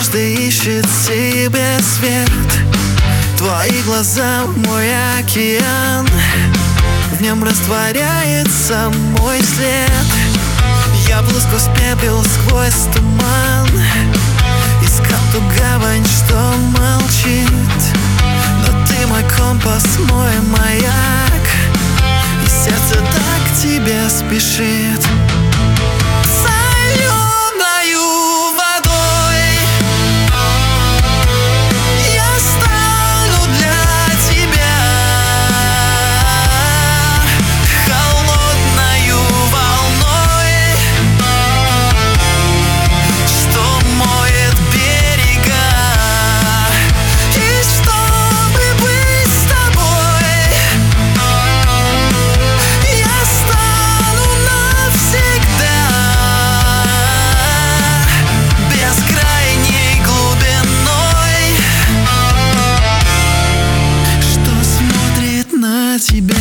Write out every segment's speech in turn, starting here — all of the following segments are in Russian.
Каждый ищет себе свет. Твои глаза — мой океан, в нем растворяется мой след. Я плыл сквозь пепел, сквозь туман, искал ту гавань, что молчит. Но ты мой компас, мой маяк, и сердце так к тебе спешит. Тебя.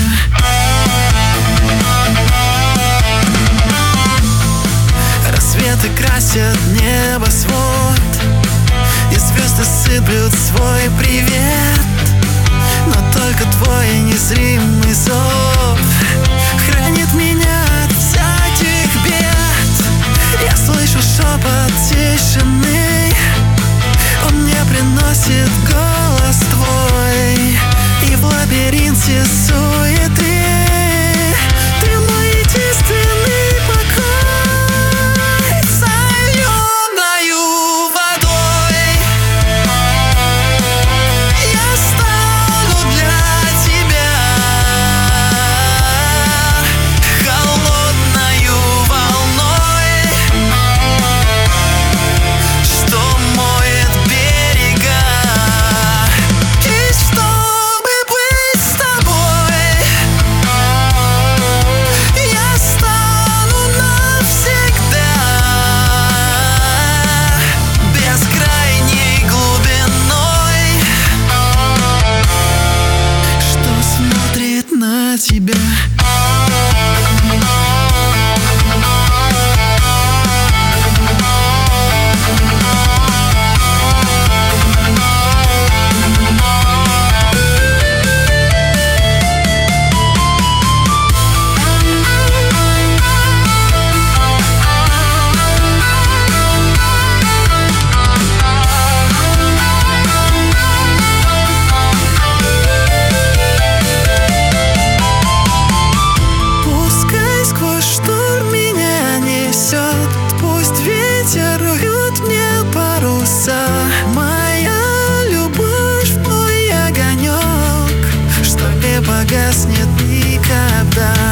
Рассветы красят небосвод, и звезды сыплют свой привет. Но только твой незримый зов хранит меня от всяких бед. Я слышу шепот тишины, он мне приносит голос твой. И в лабиринте суеты ты мой единственный покой. Соленою водой я стану для тебя, холодною волной, что моет берега. И что тебя. Моя любовь, мой огонек, что не погаснет никогда.